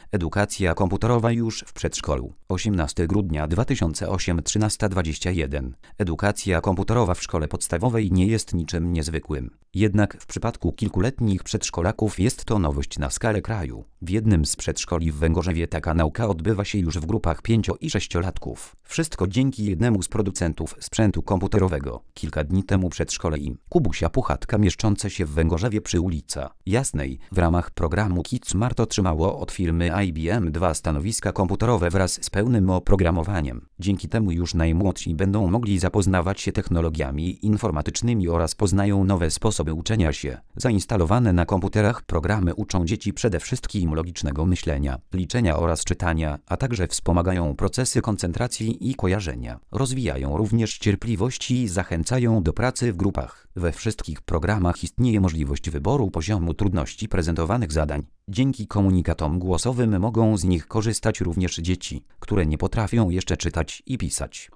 Edukacja komputerowa już w przedszkolu. 18 grudnia 2008 13:21. Edukacja komputerowa w szkole podstawowej nie jest niczym niezwykłym. Jednak w przypadku kilkuletnich przedszkolaków jest to nowość na skalę kraju. W jednym z przedszkoli w Węgorzewie taka nauka odbywa się już w grupach 5- i 6-latków. Wszystko dzięki jednemu z producentów sprzętu komputerowego. Kilka dni temu przedszkole im Kubusia Puchatka mieszczące się w Węgorzewie przy ulica Jasnej w ramach programu Kids Smart otrzymało od firmy IBM 2 stanowiska komputerowe wraz z pełnym oprogramowaniem. Dzięki temu już najmłodsi będą mogli zapoznawać się technologiami informatycznymi oraz poznają nowe sposoby uczenia się. Zainstalowane na komputerach programy uczą dzieci przede wszystkim logicznego myślenia, liczenia oraz czytania, a także wspomagają procesy koncentracji i kojarzenia. Rozwijają również cierpliwość i zachęcają do pracy w grupach. We wszystkich programach istnieje możliwość wyboru poziomu trudności prezentowanych zadań. Dzięki komunikatom głosowym mogą z nich korzystać również dzieci, które nie potrafią jeszcze czytać i pisać.